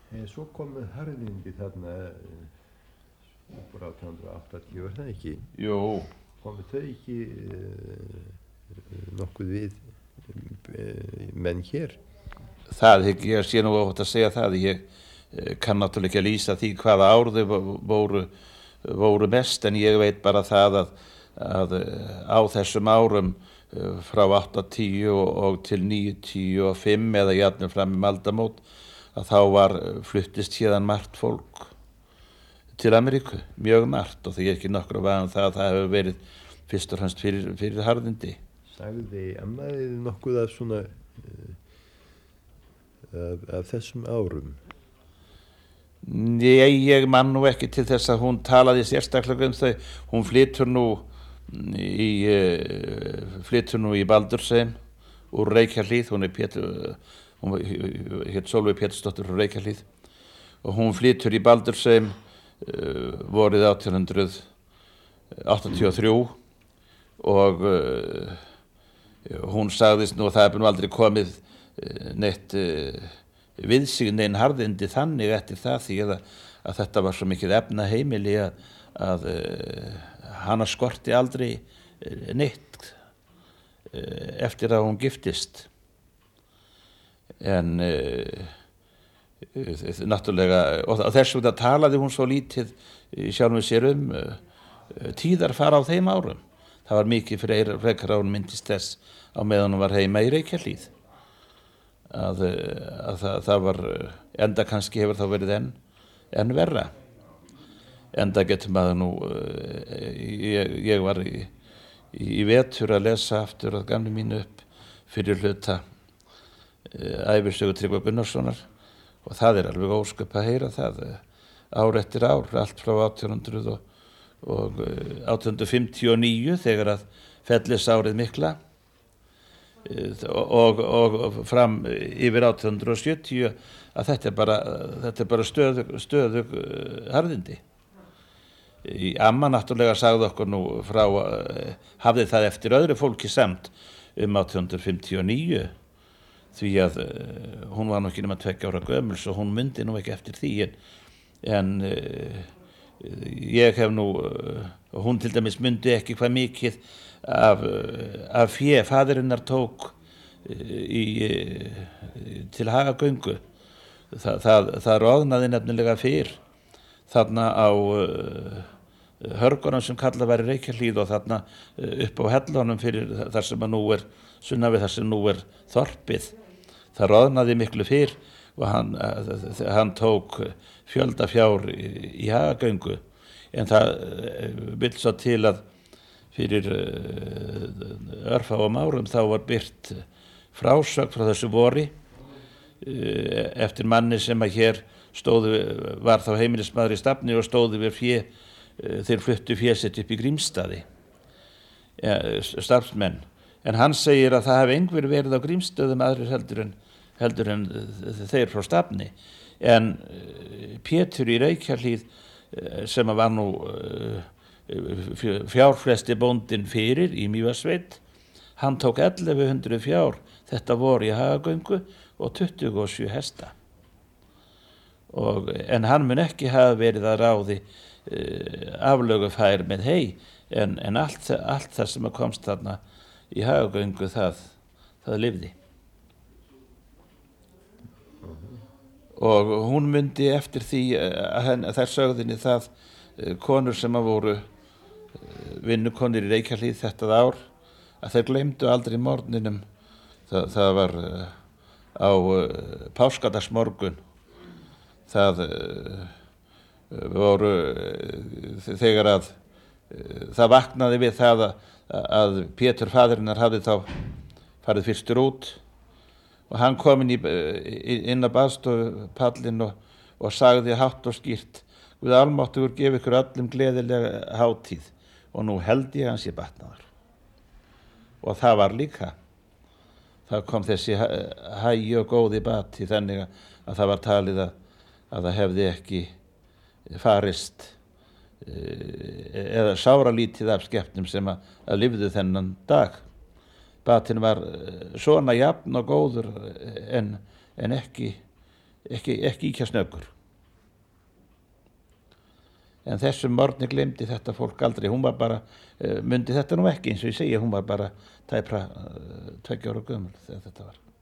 Svo komu harðindi þarna upp úr 1880, var það ekki? Jú, Komu þau ekki nokkuð við menn hér? það hygg ég sé nú óhætt að segja það. Ég kann náttúrulega ekki að lýsa því hvaða ár þau voru mest, en ég veit bara það að á þessum árum frá 80 og til 95 eða jafnvel fram í aldamót, að þá fluttist hérðan margt fólk til Ameríku, mjög margt, og því ekki nokkru vaðan það að það hefur verið fyrst og fremst fyrir harðindi. Sagði ammaðið nokkuð af svona af þessum árum? Nei, ég man nú ekki til þess að hún talaði sérstaklega þau. Hún flytur nú í Baldursheim úr Reykjahlíð. Hún hét Sólveig Pétursdóttir frá Reykjahlíð, og hún flytur í Baldursheim vorið 1883, og hún sagðist nú að það hefði nú aldrei komið neitt við sig neinn harðindi þannig eftir það, því að þetta var svo mikið efnaheimili að hana skorti aldrei neitt eftir að hún giftist. En náttúrulega, og þess vegna talaði hún svo lítið sjálfum sér tíðarfar á þeim árum. Það var mikið frekar að hún myndist þess á meðan hún var heima í Reykjahlíð, að það var, enda kannski hefur þá verið enn verra. Enda getur maður nú, ég var í vetur að lesa aftur að gamni mínu upp fyrir hluta ævisögu Tryggva Gunnarssonar, og það alveg ósköp að heyra það ár eftir ár, allt frá 1859 þegar að fellisárið mikla og fram yfir 1870, að þetta er bara stöðug harðindi. Amma náttúrulega sagði okkur nú frá, hafði það eftir öðru fólki samt 1859, því að hún var nú ekki nema 2 ára gömul, svo hún myndi nú ekki eftir því, en ég hef nú, hún til dæmis myndi ekki hvað mikið af fé faðirinnar tók til Hagagöngu. Það roðnaði nefnilega fyrr þarna á hörgunum sem kallað var í Reykjahlíð, og þarna upp á hellunum fyrir þar sem nú sunnan við þar sem nú þorpið. Það roðnaði miklu fyrr, og hann tók fjölda fjár í Hagagöngu, en það vill svo til að fyrir örfáum árum þá var birt frásögn frá þessu vori eftir manni sem að hér var þá heimilismaður í Stafni og stóði við fé, þeir fluttu fé sitt upp í Grímsstaði, starfsmenn, en hann segir að það hefði einhver verið á Grímsstöðum aðrir heldur en þeir frá Stafni, en Pétur í Reykjahlíð sem var nú fjárflesti bóndinn fyrir í Mývatnssveit, hann tók 1100 fjár þetta voru í Hagagöngu og 27 hesta, en hann mun ekki hafa verið að ráði aflögufær með hey, en allt það sem komst þarna í Hagagöngu það lifði. Og hún myndi eftir því að þær sögðinni það konur sem að voru vinnukonur í Reykjahlíð þetta ár, að þeir gleymdu aldrei morgninum. Það var á páskadagsmorgun. Það voru þegar að það vaknaði við það að Pétur faðirinnar hafði þá farið fyrstur út, og hann kom inn á baðstofupallinn og sagði hátt og skýrt: Guð almáttugur gefi ykkur öllum gleðilega hátíð, og nú held ég hans ég batnaður. Og það var líka. Það kom þessi hægi og góði bati, þannig að það var talið að það hefði ekki farist eða sáralítið af skepnum sem að lifðu þennan dag. Batinn var svona jafn og góður en ekki ekki íkja snöggur. En þessum morgni gleymdi þetta fólk aldrei. Hún var bara, mundi þetta nú ekki, eins og ég segi, hún var bara tæpra 2 ára gömul þegar þetta var.